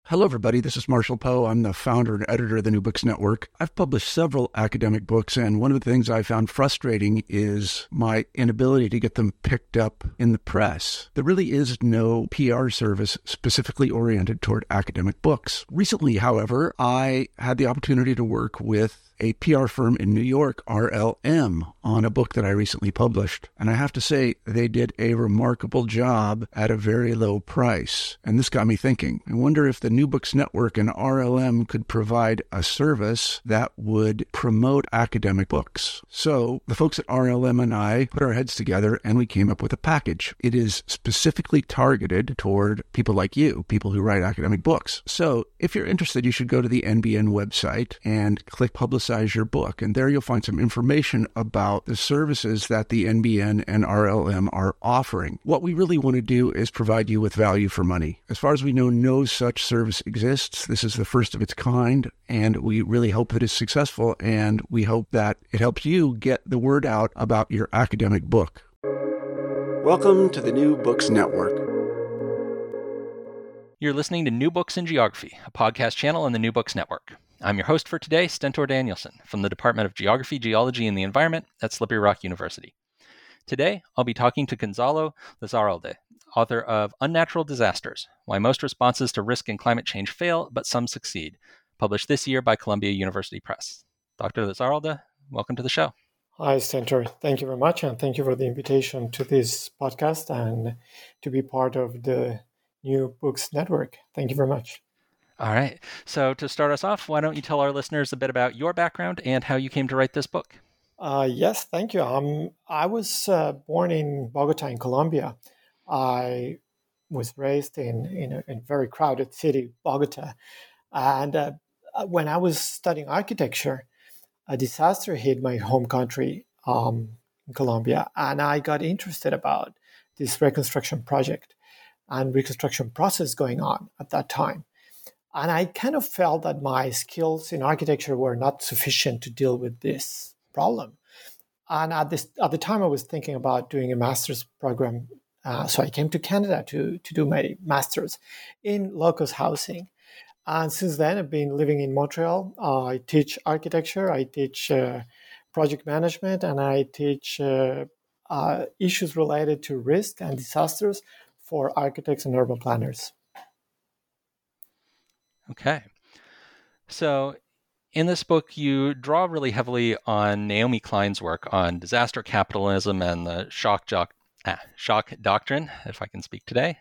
Hello, everybody. This is Marshall Poe. I'm the founder and editor of the New Books Network. I've published several academic books, and one of the things I found frustrating is my inability to get them picked up in the press. There really is no PR service specifically oriented toward academic books. Recently, however, I had the opportunity to work with a PR firm in New York, RLM, on a book that I recently published. And I have to say, they did a remarkable job at a very low price. And this got me thinking. I wonder if the New Books Network and RLM could provide a service that would promote academic books. So the folks at RLM and I put our heads together and we came up with a package. It is specifically targeted toward people like you, people who write academic books. So if you're interested, you should go to the NBN website and click Publicize Your Book. And there you'll find some information about the services that the NBN and RLM are offering. What we really want to do is provide you with value for money. As far as we know, no such service exists. This is the first of its kind, and we really hope that it's successful, and we hope that it helps you get the word out about your academic book. Welcome to the New Books Network. You're listening to New Books in Geography, a podcast channel on the New Books Network. I'm your host for today, Stentor Danielson, from the Department of Geography, Geology, and the Environment at Slippery Rock University. Today, I'll be talking to Gonzalo Lizarralde, author of Unnatural Disasters: Why Most Responses to Risk and Climate Change Fail, but Some Succeed, published this year by Columbia University Press. Dr. Lizarralde, welcome to the show. Hi, Stentor. Thank you very much, and thank you for the invitation to this podcast and to be part of the New Books Network. Thank you very much. All right. So to start us off, why don't you tell our listeners a bit about your background and how you came to write this book? Yes, thank you. I was born in Bogota, in Colombia. I was raised in a very crowded city, Bogota. And when I was studying architecture, a disaster hit my home country in Colombia, and I got interested about this reconstruction project and reconstruction process going on at that time. And I kind of felt that my skills in architecture were not sufficient to deal with this problem. And at the time, I was thinking about doing a master's program. So I came to Canada to do my master's in low-cost housing. And since then, I've been living in Montreal. I teach architecture, I teach project management, and I teach issues related to risk and disasters for architects and urban planners. Okay. So in this book, you draw really heavily on Naomi Klein's work on disaster capitalism and the shock doctrine, if I can speak today.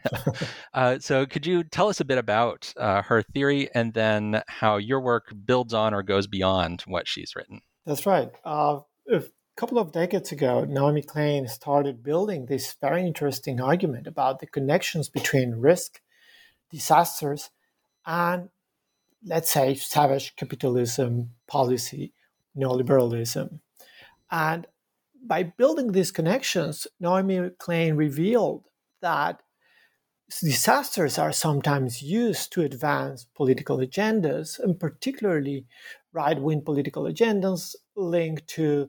So could you tell us a bit about her theory and then how your work builds on or goes beyond what she's written? That's right. A couple of decades ago, Naomi Klein started building this very interesting argument about the connections between risk, disasters, and, let's say, savage capitalism, policy, neoliberalism. And by building these connections, Naomi Klein revealed that disasters are sometimes used to advance political agendas, and particularly right-wing political agendas linked to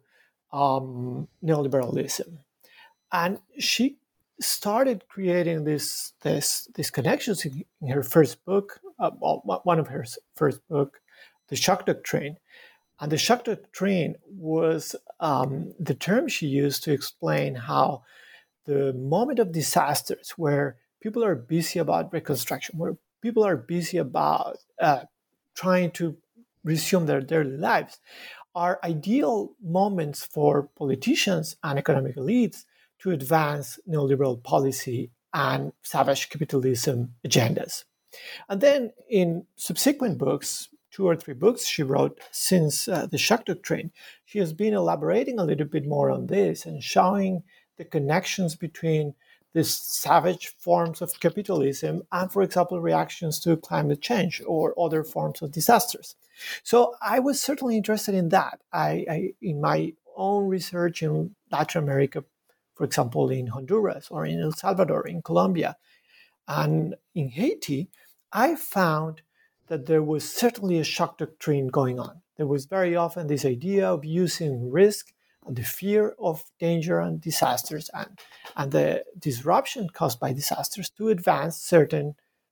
neoliberalism. And she started creating these connections in her first book, one of her first book, The Shock Doctrine. And the shock doctrine was the term she used to explain how the moment of disasters, where people are busy about reconstruction, where people are busy about trying to resume their daily lives, are ideal moments for politicians and economic elites to advance neoliberal policy and savage capitalism agendas. And then in subsequent books, 2 or 3 books she wrote since the shock doctrine, she has been elaborating a little bit more on this and showing the connections between these savage forms of capitalism and, for example, reactions to climate change or other forms of disasters. So I was certainly interested in that. I in my own research in Latin America, for example, in Honduras or in El Salvador, in Colombia, and in Haiti, I found that there was certainly a shock doctrine going on. There was very often this idea of using risk and the fear of danger and disasters and the disruption caused by disasters to advance certain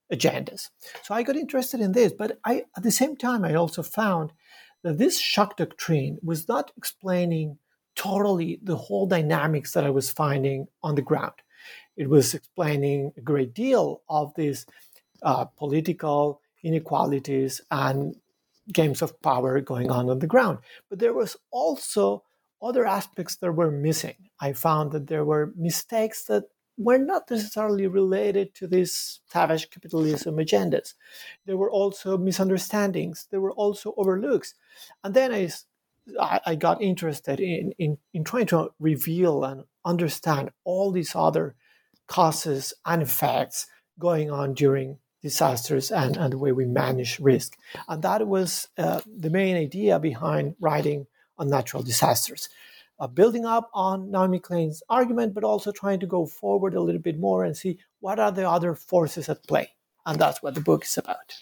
agendas. So I got interested in this, but at the same time, I also found that this shock doctrine was not explaining totally the whole dynamics that I was finding on the ground. It was explaining a great deal of these political inequalities and games of power going on the ground. But there was also other aspects that were missing. I found that there were mistakes that were not necessarily related to these savage capitalism agendas. There were also misunderstandings. There were also overlooks. And then I got interested in trying to reveal and understand all these other causes and effects going on during disasters and the way we manage risk. And that was the main idea behind writing on natural disasters. Building up on Naomi Klein's argument, but also trying to go forward a little bit more and see what are the other forces at play. And that's what the book is about.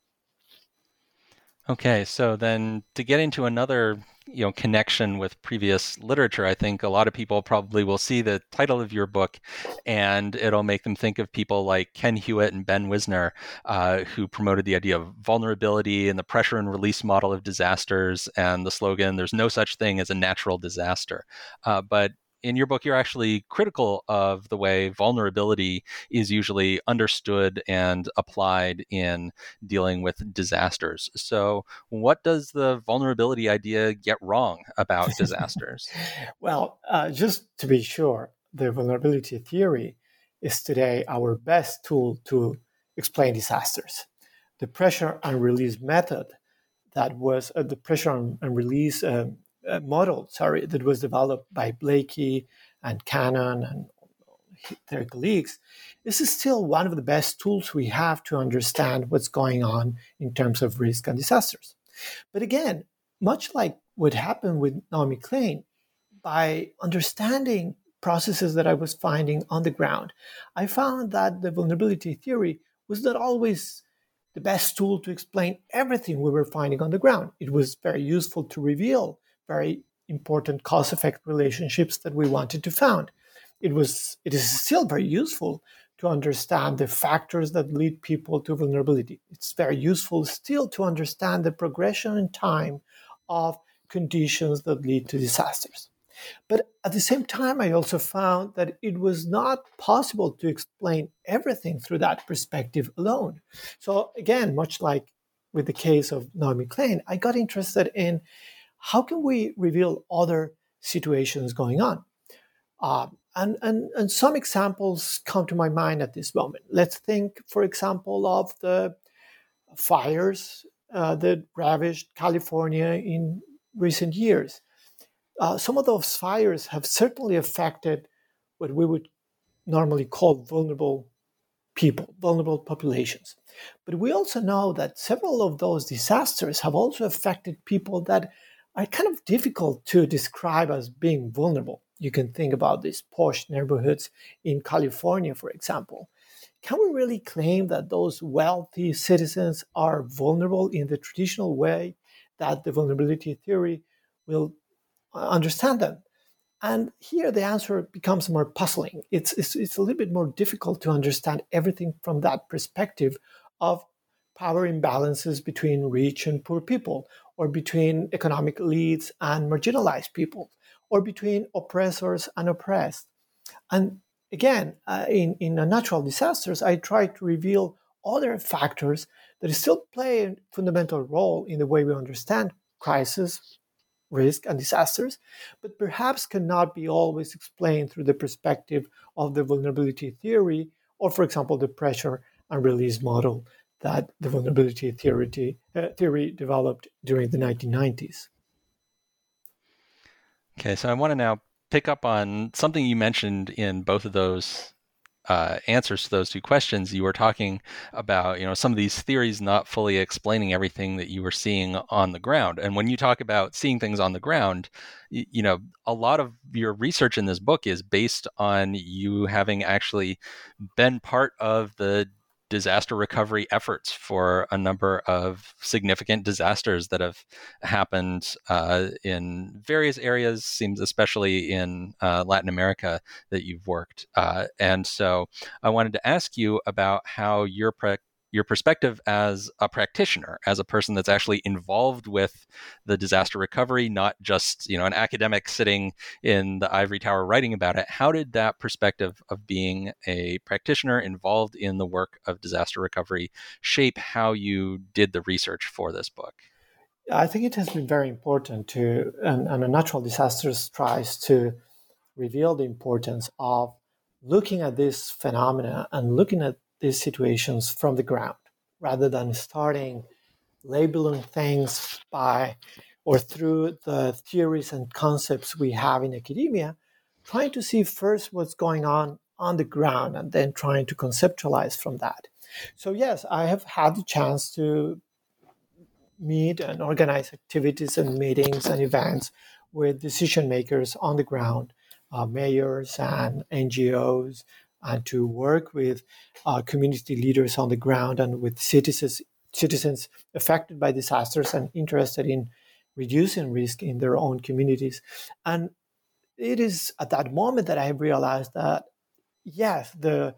Okay, so then to get into another connection with previous literature, I think a lot of people probably will see the title of your book and it'll make them think of people like Ken Hewitt and Ben Wisner, who promoted the idea of vulnerability and the pressure and release model of disasters and the slogan, "There's no such thing as a natural disaster." But in your book, you're actually critical of the way vulnerability is usually understood and applied in dealing with disasters. So what does the vulnerability idea get wrong about disasters? Well, just to be sure, the vulnerability theory is today our best tool to explain disasters. The pressure and release method that was the pressure and release model, that was developed by Blakey and Cannon and their colleagues, this is still one of the best tools we have to understand what's going on in terms of risk and disasters. But again, much like what happened with Naomi Klein, by understanding processes that I was finding on the ground, I found that the vulnerability theory was not always the best tool to explain everything we were finding on the ground. It was very useful to reveal very important cause-effect relationships that we wanted to find. It is still very useful to understand the factors that lead people to vulnerability. It's very useful still to understand the progression in time of conditions that lead to disasters. But at the same time, I also found that it was not possible to explain everything through that perspective alone. So again, much like with the case of Naomi Klein, I got interested in how can we reveal other situations going on? And some examples come to my mind at this moment. Let's think, for example, of the fires that ravaged California in recent years. Some of those fires have certainly affected what we would normally call vulnerable people, vulnerable populations. But we also know that several of those disasters have also affected people that are kind of difficult to describe as being vulnerable. You can think about these posh neighborhoods in California, for example. Can we really claim that those wealthy citizens are vulnerable in the traditional way that the vulnerability theory will understand them? And here the answer becomes more puzzling. It's a little bit more difficult to understand everything from that perspective of power imbalances between rich and poor people, or between economic elites and marginalized people, or between oppressors and oppressed. And again, in natural disasters, I try to reveal other factors that still play a fundamental role in the way we understand crisis, risk, and disasters, but perhaps cannot be always explained through the perspective of the vulnerability theory, or, for example, the pressure and release model that the vulnerability theory developed during the 1990s. Okay, so I want to now pick up on something you mentioned in both of those answers to those two questions. You were talking about, some of these theories not fully explaining everything that you were seeing on the ground. And when you talk about seeing things on the ground, a lot of your research in this book is based on you having actually been part of the disaster recovery efforts for a number of significant disasters that have happened in various areas, seems especially in Latin America that you've worked. And so I wanted to ask you about how your your perspective as a practitioner, as a person that's actually involved with the disaster recovery, not just an academic sitting in the ivory tower writing about it. How did that perspective of being a practitioner involved in the work of disaster recovery shape how you did the research for this book? I think it has been very important to, and a natural disasters tries to reveal the importance of looking at this phenomena and looking at these situations from the ground, rather than starting labeling things by or through the theories and concepts we have in academia, trying to see first what's going on the ground and then trying to conceptualize from that. So yes, I have had the chance to meet and organize activities and meetings and events with decision makers on the ground, mayors and NGOs, and to work with community leaders on the ground and with citizens affected by disasters and interested in reducing risk in their own communities. And it is at that moment that I realized that, yes, the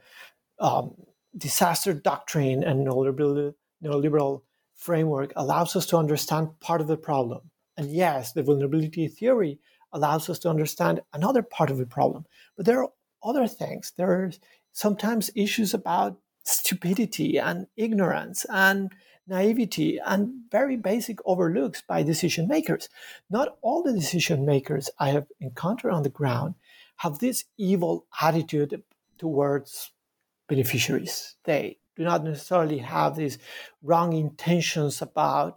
disaster doctrine and neoliberal framework allows us to understand part of the problem. And yes, the vulnerability theory allows us to understand another part of the problem. But there are other things. There are sometimes issues about stupidity and ignorance and naivety and very basic overlooks by decision makers. Not all the decision makers I have encountered on the ground have this evil attitude towards beneficiaries. They do not necessarily have these wrong intentions about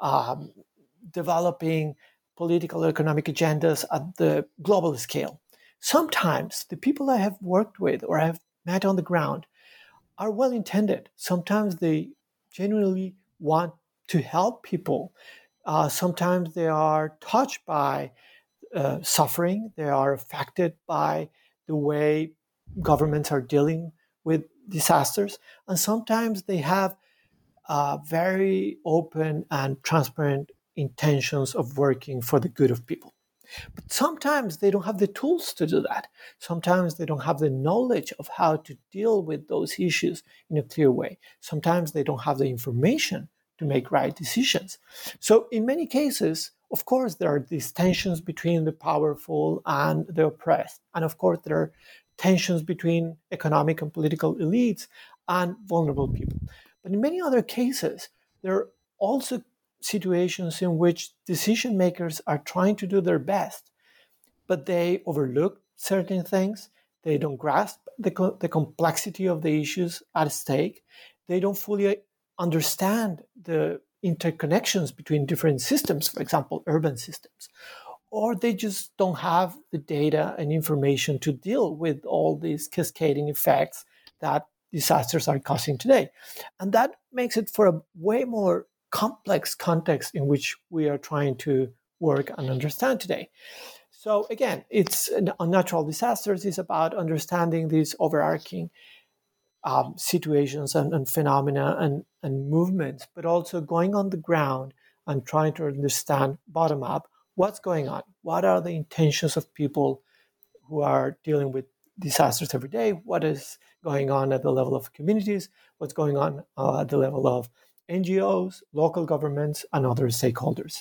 developing political or economic agendas at the global scale. Sometimes the people I have worked with or have met on the ground are well-intended. Sometimes they genuinely want to help people. Sometimes they are touched by suffering. They are affected by the way governments are dealing with disasters. And sometimes they have very open and transparent intentions of working for the good of people. But sometimes they don't have the tools to do that. Sometimes they don't have the knowledge of how to deal with those issues in a clear way. Sometimes they don't have the information to make right decisions. So in many cases, of course, there are these tensions between the powerful and the oppressed. And of course, there are tensions between economic and political elites and vulnerable people. But in many other cases, there are also situations in which decision makers are trying to do their best, but they overlook certain things. They don't grasp the complexity of the issues at stake. They don't fully understand the interconnections between different systems, for example, urban systems. Or they just don't have the data and information to deal with all these cascading effects that disasters are causing today. And that makes it for a way more complex context in which we are trying to work and understand today. So again, it's unnatural disasters is about understanding these overarching situations and phenomena and movements, but also going on the ground and trying to understand bottom up what's going on. What are the intentions of people who are dealing with disasters every day? What is going on at the level of communities? What's going on at the level of NGOs, local governments, and other stakeholders?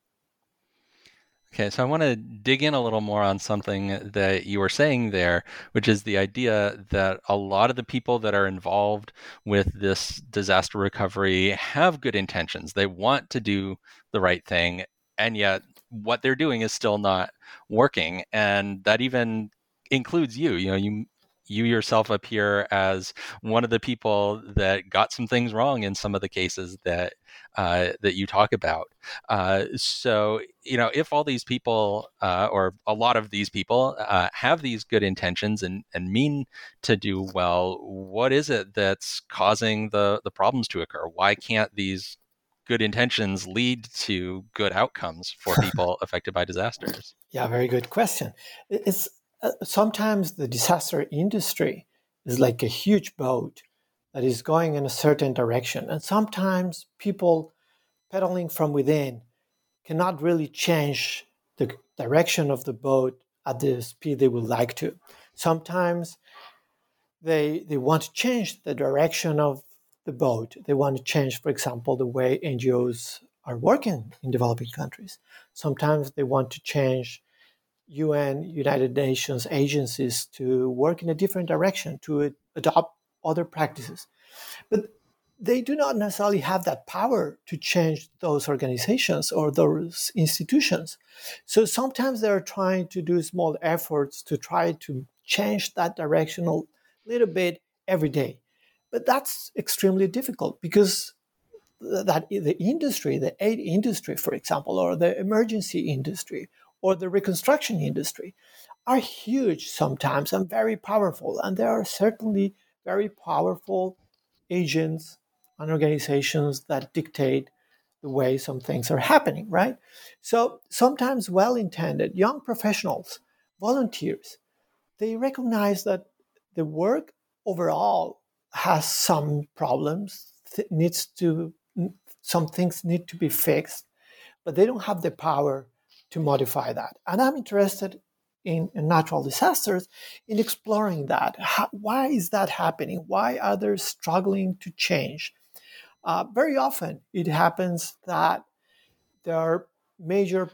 Okay, so I want to dig in a little more on something that you were saying there, which is the idea that a lot of the people that are involved with this disaster recovery have good intentions. They want to do the right thing, and yet what they're doing is still not working. And that even includes you. You yourself appear as one of the people that got some things wrong in some of the cases that you talk about. So, if all these people, or a lot of these people, have these good intentions and mean to do well, what is it that's causing the problems to occur? Why can't these good intentions lead to good outcomes for people affected by disasters? Yeah, very good question. It's sometimes the disaster industry is like a huge boat that is going in a certain direction. And sometimes people pedaling from within cannot really change the direction of the boat at the speed they would like to. Sometimes they want to change the direction of the boat. They want to change, for example, the way NGOs are working in developing countries. Sometimes they want to change UN, United Nations agencies to work in a different direction, to adopt other practices. But they do not necessarily have that power to change those organizations or those institutions. So sometimes they're trying to do small efforts to try to change that direction a little bit every day. But that's extremely difficult because that the industry, the aid industry, for example, or the emergency industry, or the reconstruction industry, are huge sometimes and very powerful. And there are certainly very powerful agents and organizations that dictate the way some things are happening, right? So sometimes well-intended young professionals, volunteers, they recognize that the work overall has some problems, some things need to be fixed, but they don't have the power to modify that. And I'm interested in natural disasters, in exploring that. Why is that happening? Why are they struggling to change? Very often it happens that there are major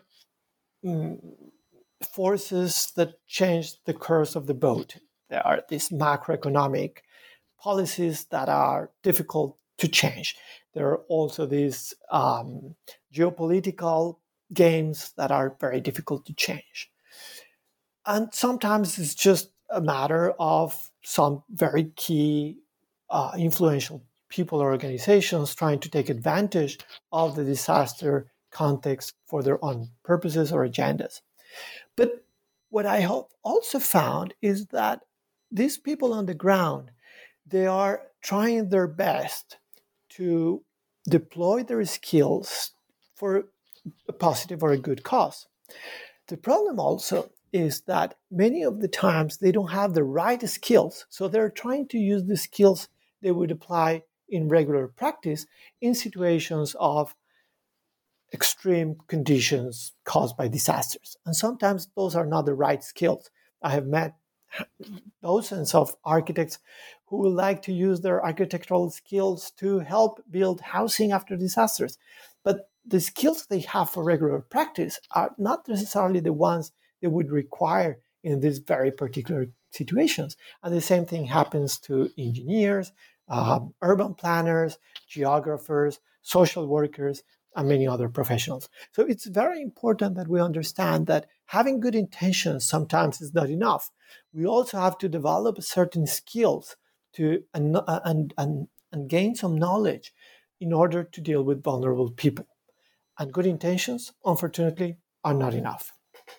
forces that change the course of the boat. There are these macroeconomic policies that are difficult to change. There are also these geopolitical games that are very difficult to change. And sometimes it's just a matter of some very key influential people or organizations trying to take advantage of the disaster context for their own purposes or agendas. But what I have also found is that these people on the ground, they are trying their best to deploy their skills for a positive or a good cause. The problem also is that many of the times they don't have the right skills. So they're trying to use the skills they would apply in regular practice in situations of extreme conditions caused by disasters. And sometimes those are not the right skills. I have met dozens of architects who would like to use their architectural skills to help build housing after disasters. But the skills they have for regular practice are not necessarily the ones they would require in these very particular situations. And the same thing happens to engineers, urban planners, geographers, social workers, and many other professionals. So it's very important that we understand that having good intentions sometimes is not enough. We also have to develop certain skills to and gain some knowledge in order to deal with vulnerable people. And good intentions, unfortunately, are not enough.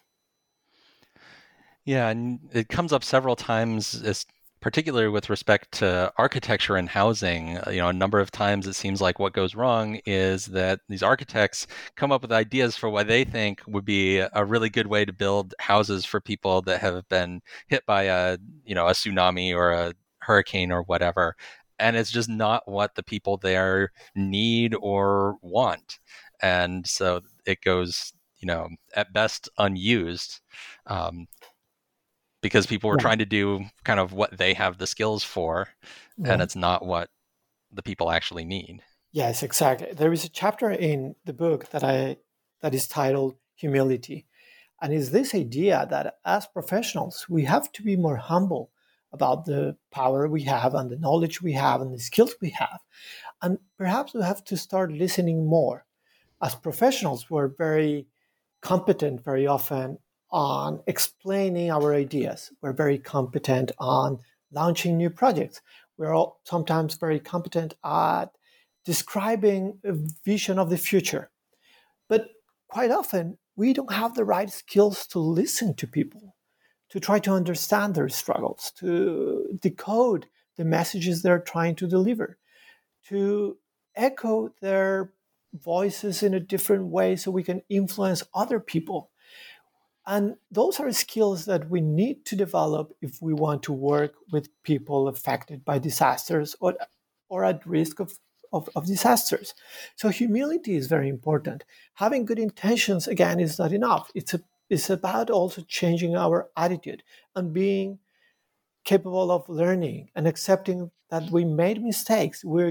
Yeah, and it comes up several times, particularly with respect to architecture and housing. A number of times it seems like what goes wrong is that these architects come up with ideas for what they think would be a really good way to build houses for people that have been hit by a tsunami or a hurricane or whatever. And it's just not what the people there need or want. And so it goes, at best unused. Because people were trying to do kind of what they have the skills for, and it's not what the people actually need. Yes, exactly. There is a chapter in the book that is titled Humility. And it's this idea that as professionals, we have to be more humble about the power we have and the knowledge we have and the skills we have. And perhaps we have to start listening more. As professionals, we're very competent very often on explaining our ideas. We're very competent on launching new projects. We're all sometimes very competent at describing a vision of the future. But quite often, we don't have the right skills to listen to people, to try to understand their struggles, to decode the messages they're trying to deliver, to echo their voices in a different way so we can influence other people. And those are skills that we need to develop if we want to work with people affected by disasters or at risk of disasters. So humility is very important. Having good intentions, again, is not enough. It's about also changing our attitude and being capable of learning and accepting that we made mistakes. We're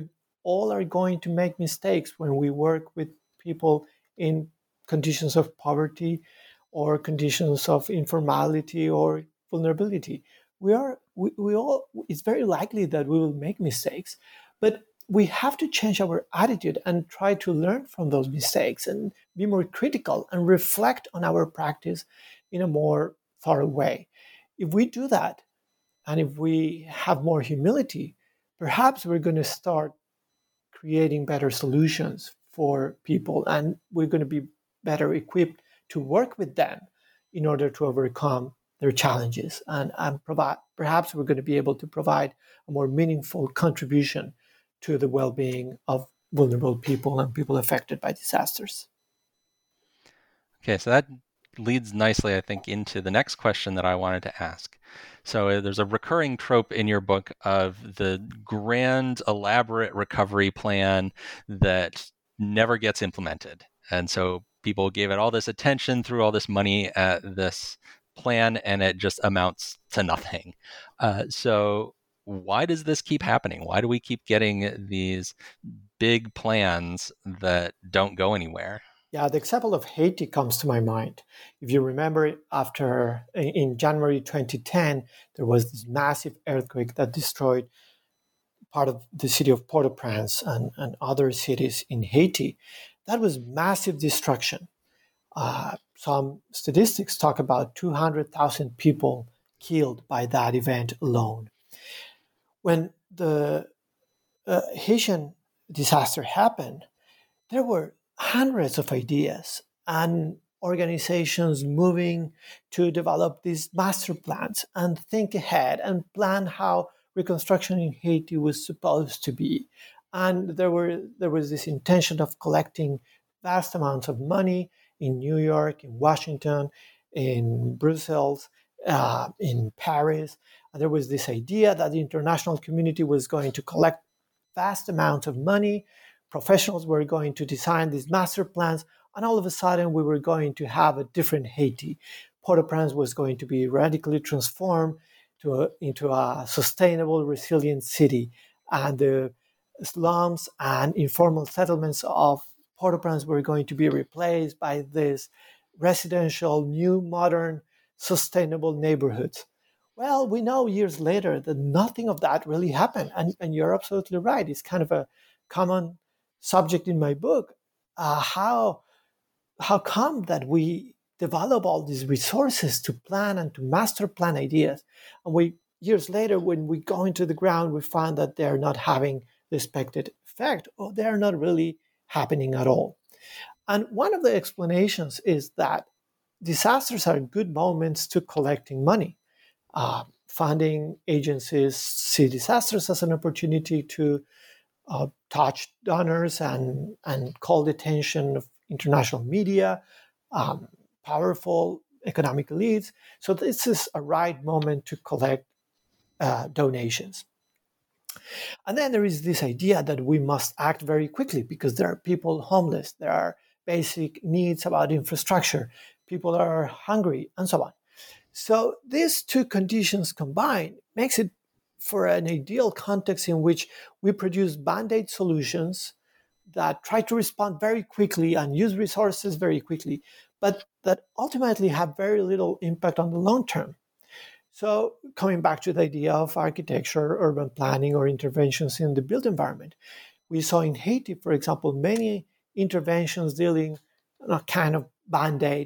all are going to make mistakes when we work with people in conditions of poverty or conditions of informality or vulnerability. We all, it's very likely that we will make mistakes, but we have to change our attitude and try to learn from those mistakes and be more critical and reflect on our practice in a more thorough way. If we do that, and if we have more humility, perhaps we're going to start creating better solutions for people, and we're going to be better equipped to work with them in order to overcome their challenges. And perhaps we're going to be able to provide a more meaningful contribution to the well-being of vulnerable people and people affected by disasters. Okay, so that leads nicely, I think, into the next question that I wanted to ask. So there's a recurring trope in your book of the grand, elaborate recovery plan that never gets implemented. And so people gave it all this attention, threw all this money at this plan, and it just amounts to nothing. So why does this keep happening? Why do we keep getting these big plans that don't go anywhere? Yeah, the example of Haiti comes to my mind. If you remember, in January 2010, there was this massive earthquake that destroyed part of the city of Port-au-Prince and other cities in Haiti. That was massive destruction. Some statistics talk about 200,000 people killed by that event alone. When the Haitian disaster happened, there were hundreds of ideas and organizations moving to develop these master plans and think ahead and plan how reconstruction in Haiti was supposed to be. And there was this intention of collecting vast amounts of money in New York, in Washington, in Brussels, in Paris. And there was this idea that the international community was going to collect vast amounts of money. Professionals were going to design these master plans, and all of a sudden we were going to have a different Haiti. Port-au-Prince was going to be radically transformed into a sustainable, resilient city, and the slums and informal settlements of Port-au-Prince were going to be replaced by this residential, new, modern, sustainable neighborhoods. Well, we know years later that nothing of that really happened, and you're absolutely right. It's kind of a common subject in my book. How come that we develop all these resources to plan and to master plan ideas, and we years later, when we go into the ground, we find that they're not having the expected effect, or they're not really happening at all. And one of the explanations is that disasters are good moments to collecting money. Funding agencies see disasters as an opportunity to touch donors and call the attention of international media, powerful economic elites. So this is a right moment to collect donations. And then there is this idea that we must act very quickly because there are people homeless, there are basic needs about infrastructure, people are hungry, and so on. So these two conditions combined makes it for an ideal context in which we produce band-aid solutions that try to respond very quickly and use resources very quickly, but that ultimately have very little impact on the long term. So coming back to the idea of architecture, urban planning, or interventions in the built environment, we saw in Haiti, for example, many interventions dealing in a kind of band-aid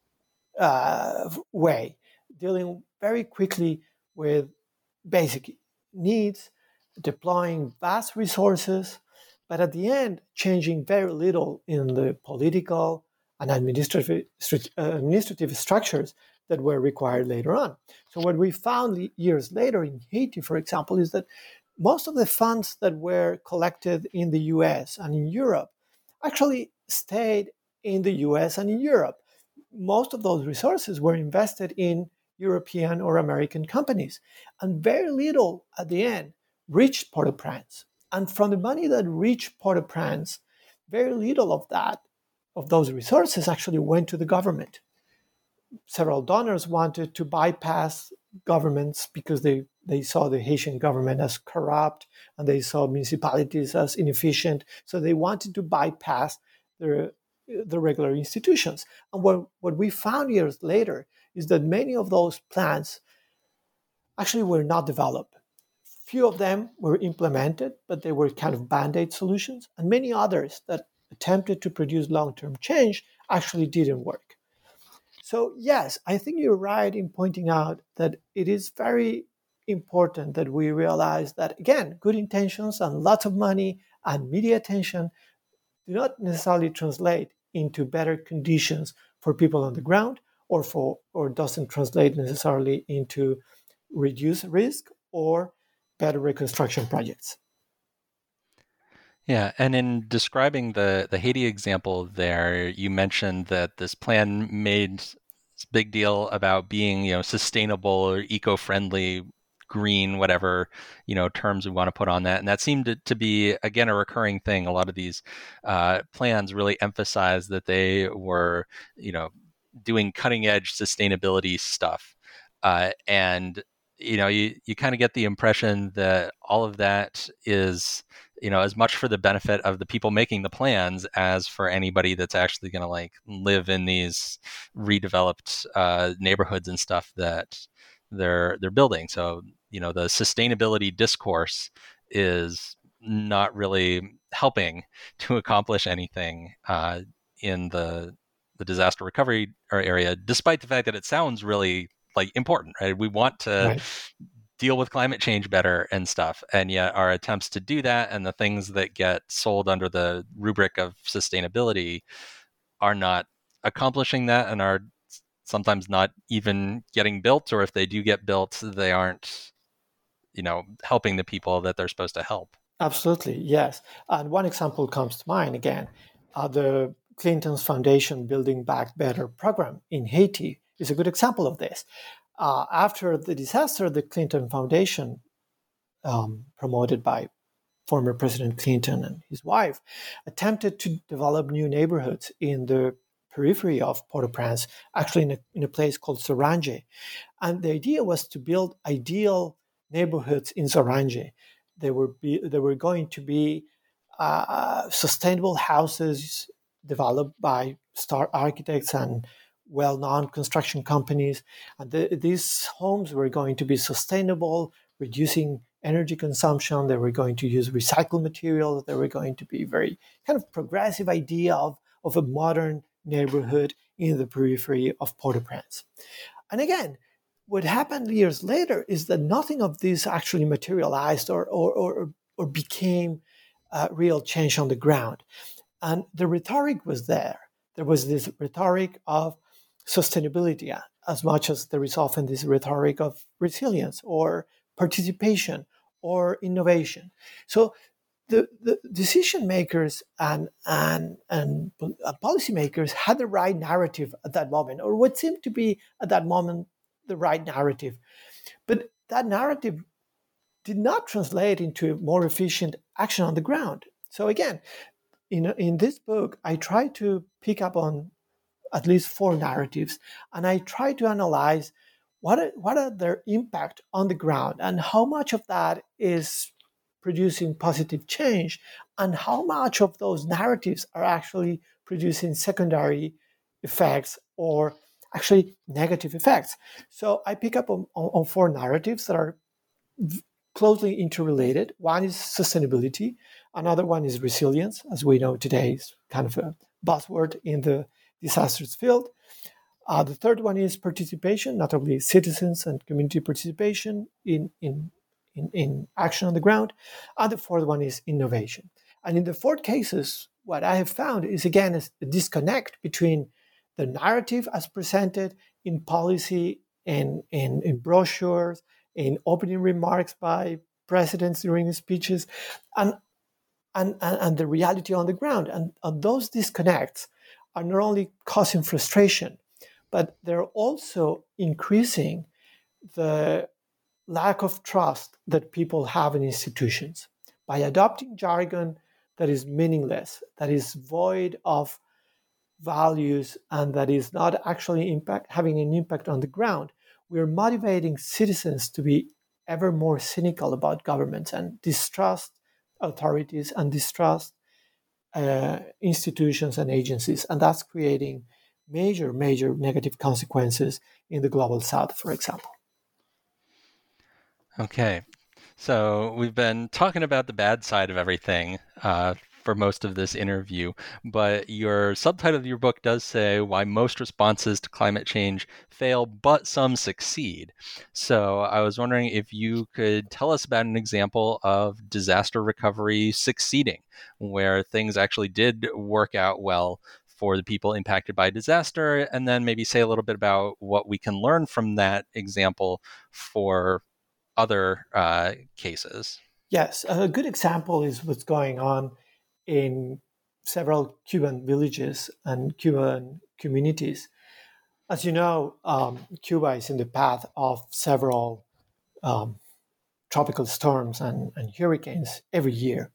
way, dealing very quickly with basic needs, deploying vast resources, but at the end, changing very little in the political and administrative structures that were required later on. So what we found years later in Haiti, for example, is that most of the funds that were collected in the US and in Europe actually stayed in the US and in Europe. Most of those resources were invested in European or American companies, and very little at the end reached Port-au-Prince. And from the money that reached Port-au-Prince, very little of those resources actually went to the government. Several donors wanted to bypass governments because they they saw the Haitian government as corrupt, and they saw municipalities as inefficient. So they wanted to bypass the regular institutions. And what we found years later is that many of those plans actually were not developed. Few of them were implemented, but they were kind of band-aid solutions. And many others that attempted to produce long-term change actually didn't work. So yes, I think you're right in pointing out that it is very important that we realize that, again, good intentions and lots of money and media attention do not necessarily translate into better conditions for people on the ground, or doesn't translate necessarily into reduced risk or better reconstruction projects. Yeah, and in describing the Haiti example there, you mentioned that this plan made this big deal about being, sustainable or eco-friendly, green, whatever, terms we want to put on that. And that seemed to be, again, a recurring thing. A lot of these plans really emphasized that they were, doing cutting edge sustainability stuff. And you kind of get the impression that all of that is, as much for the benefit of the people making the plans as for anybody that's actually going to live in these redeveloped neighborhoods and stuff that they're building. So, the sustainability discourse is not really helping to accomplish anything in the disaster recovery area, despite the fact that it sounds really important, right? We want to deal with climate change better and stuff. And yet our attempts to do that and the things that get sold under the rubric of sustainability are not accomplishing that and are sometimes not even getting built, or if they do get built, they aren't, helping the people that they're supposed to help. Absolutely, yes. And one example comes to mind again. The Clinton's Foundation Building Back Better program in Haiti is a good example of this. After the disaster, the Clinton Foundation, promoted by former President Clinton and his wife, attempted to develop new neighborhoods in the periphery of Port-au-Prince, actually in a place called Zorange. And the idea was to build ideal neighborhoods in Zorange. They were going to be sustainable houses developed by star architects and well-known construction companies. And these homes were going to be sustainable, reducing energy consumption. They were going to use recycled materials. They were going to be very kind of progressive idea of a modern neighborhood in the periphery of Port-au-Prince. And again, what happened years later is that nothing of this actually materialized or became real change on the ground. And the rhetoric was there. There was this rhetoric of sustainability as much as there is often this rhetoric of resilience or participation or innovation. So the decision makers and policymakers had the right narrative at that moment, or what seemed to be at that moment the right narrative. But that narrative did not translate into more efficient action on the ground. So again, in this book, I try to pick up on at least 4 narratives, and I try to analyze what are their impact on the ground and how much of that is producing positive change and how much of those narratives are actually producing secondary effects or actually negative effects. So I pick up on 4 narratives that are closely interrelated. One is sustainability. Another one is resilience, as we know today is kind of a buzzword in the disasters field. The third one is participation, notably citizens and community participation in action on the ground. And the fourth one is innovation. And in the 4 cases, what I have found is, again, a disconnect between the narrative as presented in policy, in brochures, in opening remarks by presidents during speeches, and the reality on the ground. And those disconnects are not only causing frustration, but they're also increasing the lack of trust that people have in institutions. By adopting jargon that is meaningless, that is void of values, and that is not actually having an impact on the ground, we're motivating citizens to be ever more cynical about governments and distrust authorities and distrust institutions and agencies. And that's creating major, major negative consequences in the global south, for example. Okay. So we've been talking about the bad side of everything for most of this interview, but your subtitle of your book does say why most responses to climate change fail, but some succeed. So I was wondering if you could tell us about an example of disaster recovery succeeding, where things actually did work out well for the people impacted by disaster, and then maybe say a little bit about what we can learn from that example for other cases. Yes, a good example is what's going on in several Cuban villages and Cuban communities. As you know, Cuba is in the path of several tropical storms and hurricanes every year.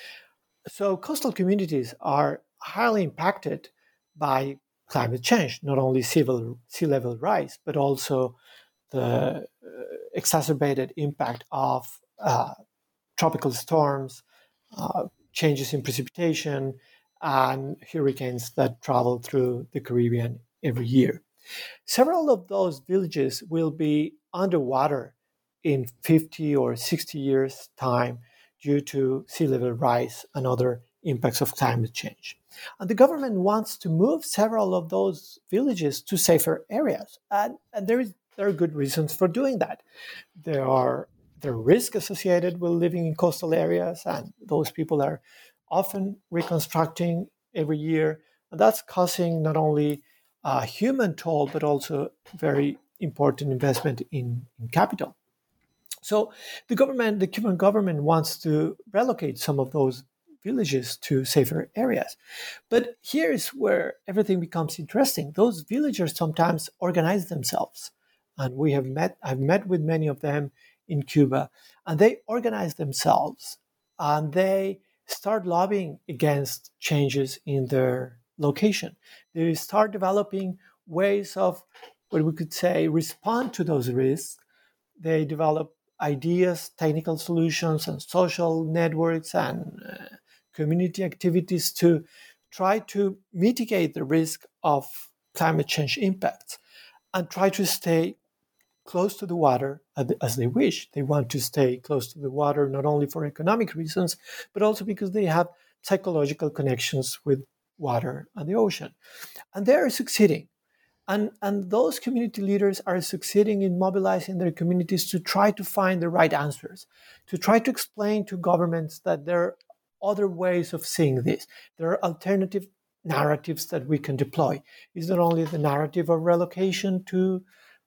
So coastal communities are highly impacted by climate change, not only sea level rise, but also the exacerbated impact of tropical storms, changes in precipitation, and hurricanes that travel through the Caribbean every year. Several of those villages will be underwater in 50 or 60 years' time due to sea level rise and other impacts of climate change. And the government wants to move several of those villages to safer areas. And there are good reasons for doing that. There are risks associated with living in coastal areas, and those people are often reconstructing every year. And that's causing not only a human toll, but also very important investment in capital. So the Cuban government wants to relocate some of those villages to safer areas. But here's where everything becomes interesting. Those villagers sometimes organize themselves. And I've met with many of them in Cuba, and they organize themselves and they start lobbying against changes in their location. They start developing ways of what we could say respond to those risks. They develop ideas, technical solutions, and social networks and community activities to try to mitigate the risk of climate change impacts and try to stay close to the water as they wish. They want to stay close to the water not only for economic reasons, but also because they have psychological connections with water and the ocean. And they are succeeding. And those community leaders are succeeding in mobilizing their communities to try to find the right answers, to try to explain to governments that there are other ways of seeing this. There are alternative narratives that we can deploy. It's not only the narrative of relocation to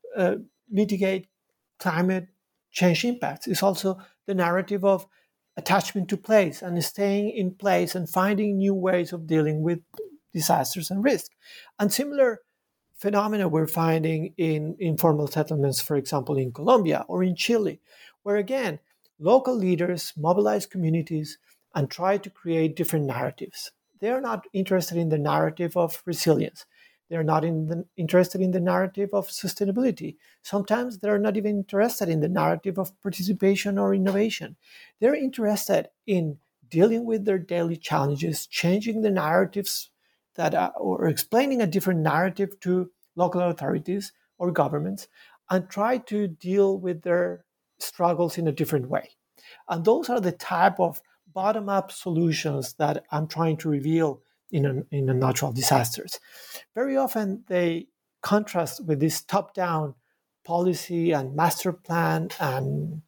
mitigate climate change impacts, it's also the narrative of attachment to place and staying in place and finding new ways of dealing with disasters and risk. And similar phenomena we're finding in informal settlements, for example, in Colombia or in Chile, where again, local leaders mobilize communities and try to create different narratives. They're not interested in the narrative of resilience. They're not interested in the narrative of sustainability. Sometimes they're not even interested in the narrative of participation or innovation. They're interested in dealing with their daily challenges, changing the narratives or explaining a different narrative to local authorities or governments and try to deal with their struggles in a different way. And those are the type of bottom-up solutions that I'm trying to reveal in natural disasters. Very often they contrast with this top-down policy and master plan and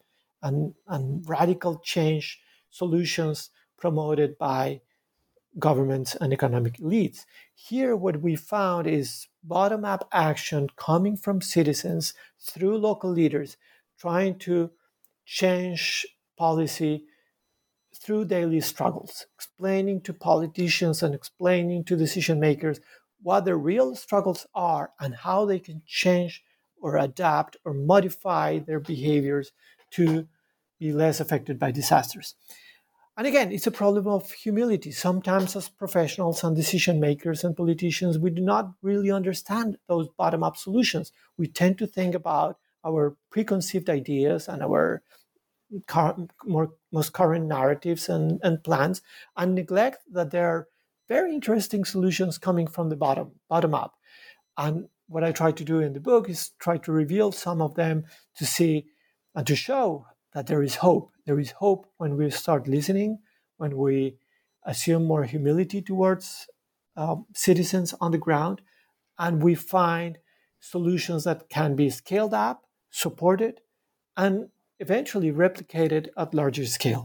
radical change solutions promoted by governments and economic elites. Here, what we found is bottom-up action coming from citizens through local leaders, trying to change policy through daily struggles, explaining to politicians and explaining to decision makers what the real struggles are and how they can change or adapt or modify their behaviors to be less affected by disasters. And again, it's a problem of humility. Sometimes as professionals and decision makers and politicians, we do not really understand those bottom-up solutions. We tend to think about our preconceived ideas and our most current narratives and plans, and neglect that there are very interesting solutions coming from the bottom up. And what I try to do in the book is try to reveal some of them to see and to show that there is hope. There is hope when we start listening, when we assume more humility towards citizens on the ground, and we find solutions that can be scaled up, supported, and eventually replicated at larger scale.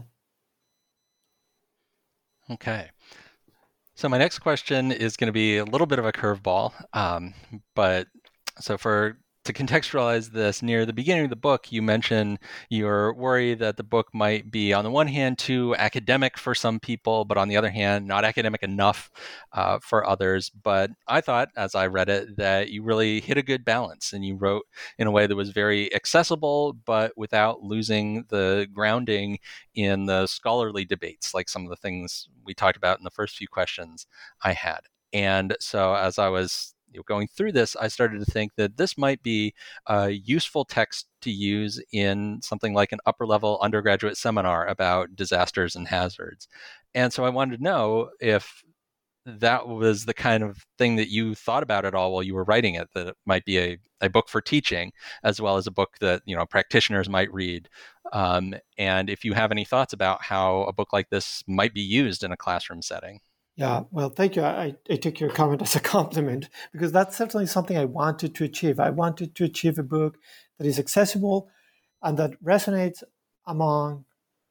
Okay. So my next question is going to be a little bit of a curveball, but to contextualize this, near the beginning of the book, you mention your worry that the book might be, on the one hand, too academic for some people, but on the other hand, not academic enough for others. But I thought, as I read it, that you really hit a good balance, and you wrote in a way that was very accessible, but without losing the grounding in the scholarly debates, like some of the things we talked about in the first few questions I had. And so as I was going through this, I started to think that this might be a useful text to use in something like an upper level undergraduate seminar about disasters and hazards. And so I wanted to know if that was the kind of thing that you thought about at all while you were writing it, that it might be a book for teaching, as well as a book that practitioners might read. And if you have any thoughts about how a book like this might be used in a classroom setting. Yeah, well, thank you. I take your comment as a compliment, because that's certainly something I wanted to achieve. I wanted to achieve a book that is accessible and that resonates among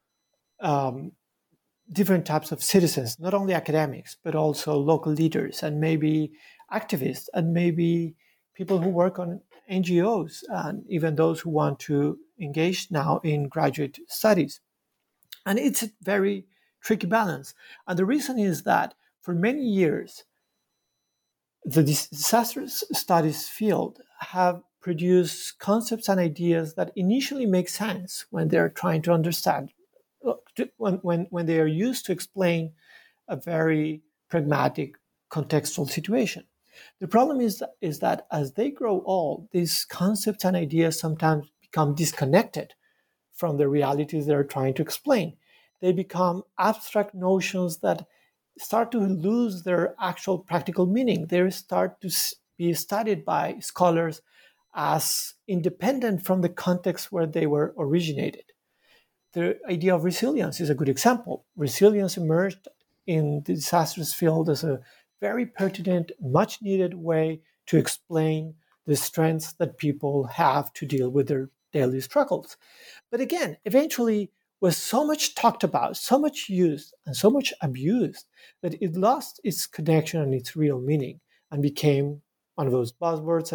different types of citizens, not only academics, but also local leaders and maybe activists and maybe people who work on NGOs and even those who want to engage now in graduate studies. And it's a very tricky balance. And the reason is that for many years, the disaster studies field have produced concepts and ideas that initially make sense when they're trying to understand, when they are used to explain a very pragmatic contextual situation. The problem is that as they grow old, these concepts and ideas sometimes become disconnected from the realities they're trying to explain. They become abstract notions that start to lose their actual practical meaning. They start to be studied by scholars as independent from the context where they were originated. The idea of resilience is a good example. Resilience emerged in the disasters field as a very pertinent, much needed way to explain the strengths that people have to deal with their daily struggles. But again, eventually was so much talked about, so much used, and so much abused that it lost its connection and its real meaning and became one of those buzzwords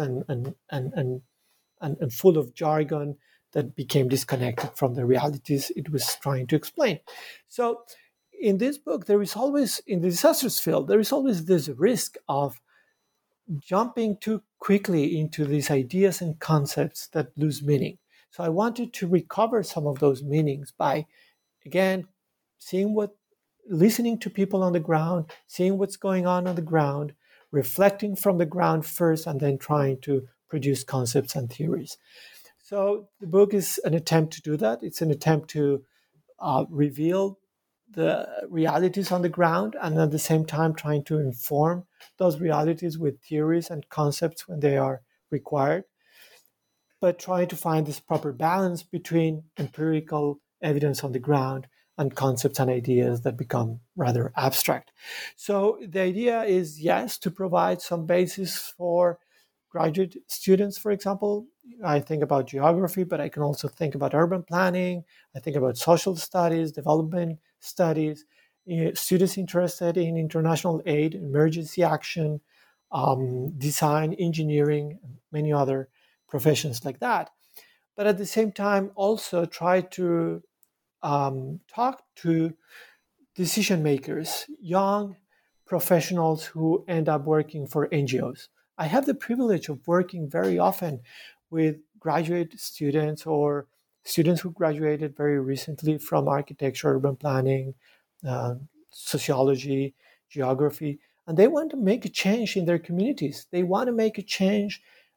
and full of jargon that became disconnected from the realities it was trying to explain. So in this book, there is always, in the disasters field, there is always this risk of jumping too quickly into these ideas and concepts that lose meaning. So I wanted to recover some of those meanings by, again, listening to people on the ground, seeing what's going on the ground, reflecting from the ground first, and then trying to produce concepts and theories. So the book is an attempt to do that. It's an attempt to reveal the realities on the ground, and at the same time trying to inform those realities with theories and concepts when they are required, but trying to find this proper balance between empirical evidence on the ground and concepts and ideas that become rather abstract. So the idea is, yes, to provide some basis for graduate students, for example. I think about geography, but I can also think about urban planning. I think about social studies, development studies, students interested in international aid, emergency action, design, engineering, and many other professions like that. But at the same time, also try to talk to decision makers, young professionals who end up working for NGOs. I have the privilege of working very often with graduate students or students who graduated very recently from architecture, urban planning, sociology, geography, and they want to make a change in their communities. They want to make a change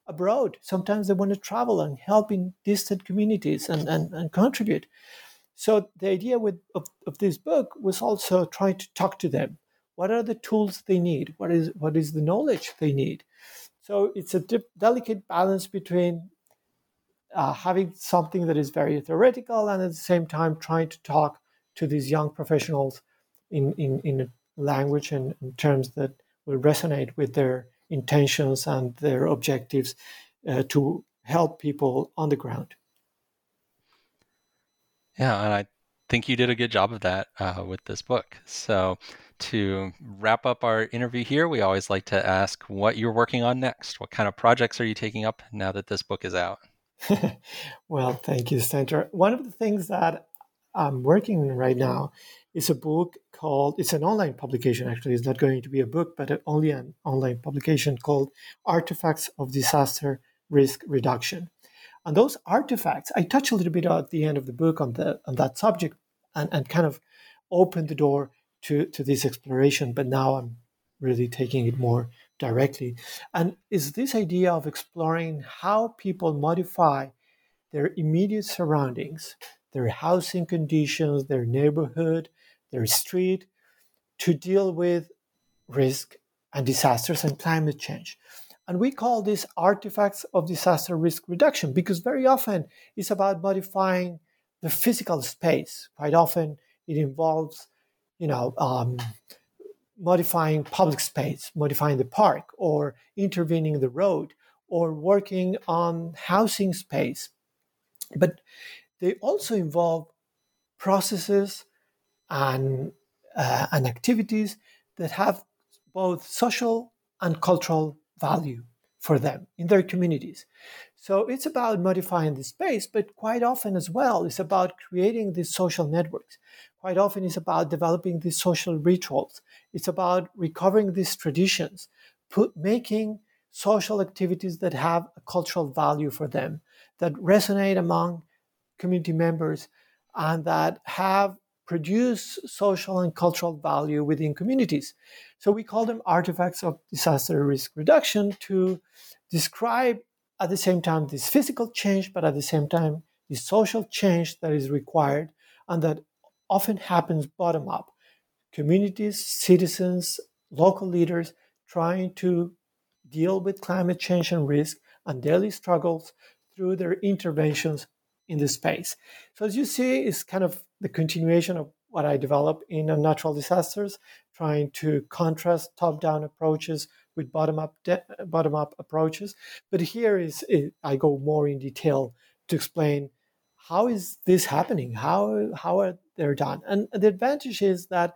abroad. Sometimes they want to travel and help in distant communities and contribute. So the idea of this book was also trying to talk to them. What are the tools they need? What is the knowledge they need? So it's a delicate balance between having something that is very theoretical and at the same time trying to talk to these young professionals in a language and in terms that will resonate with their intentions and their objectives to help people on the ground. Yeah, and I think you did a good job of that with this book. So to wrap up our interview here, we always like to ask what you're working on next. What kind of projects are you taking up now that this book is out? Well, thank you, Stentor. One of the things that I'm working on right now is a book it's an online publication, actually. It's not going to be a book, but only an online publication called Artifacts of Disaster Risk Reduction. And those artifacts, I touch a little bit at the end of the book on that subject and kind of open the door to this exploration, but now I'm really taking it more directly. And is this idea of exploring how people modify their immediate surroundings, their housing conditions, their neighborhood, their street, to deal with risk and disasters and climate change. And we call this artifacts of disaster risk reduction because very often it's about modifying the physical space. Quite often it involves, modifying public space, modifying the park, or intervening the road, or working on housing space. But they also involve processes and activities that have both social and cultural value for them in their communities. So it's about modifying the space, but quite often as well, it's about creating these social networks. Quite often it's about developing these social rituals. It's about recovering these traditions, making social activities that have a cultural value for them, that resonate among community members, and that have produce social and cultural value within communities. So we call them artifacts of disaster risk reduction to describe at the same time this physical change, but at the same time the social change that is required and that often happens bottom up. Communities, citizens, local leaders trying to deal with climate change and risk and daily struggles through their interventions in the space. So as you see, it's kind of the continuation of what I developed in natural disasters, trying to contrast top-down approaches with bottom-up approaches. But here I go more in detail to explain how is this happening, how are they done. And the advantage is that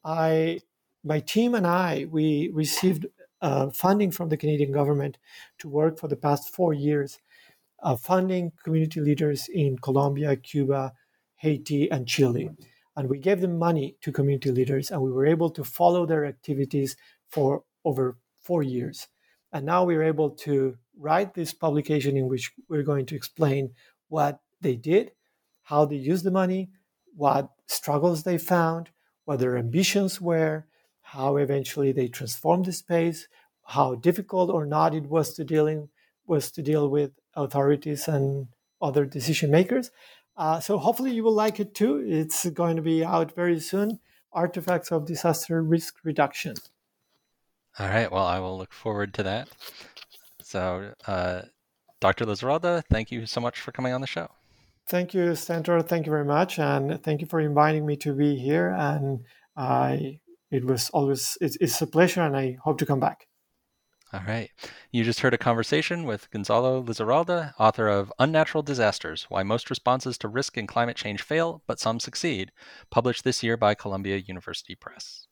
my team and we received funding from the Canadian government to work for the past 4 years, funding community leaders in Colombia, Cuba, Haiti, and Chile. And we gave them money to community leaders, and we were able to follow their activities for over 4 years. And now we're able to write this publication in which we're going to explain what they did, how they used the money, what struggles they found, what their ambitions were, how eventually they transformed the space, how difficult or not it was to deal with authorities and other decision makers. So hopefully you will like it too. It's going to be out very soon. Artifacts of Disaster Risk Reduction. All right. Well, I will look forward to that. So, Dr. Lizarralde, thank you so much for coming on the show. Thank you, Stentor. Thank you very much. And thank you for inviting me to be here. And it's a pleasure, and I hope to come back. All right. You just heard a conversation with Gonzalo Lizarralde, author of Unnatural Disasters, Why Most Responses to Risk and Climate Change Fail, but Some Succeed, published this year by Columbia University Press.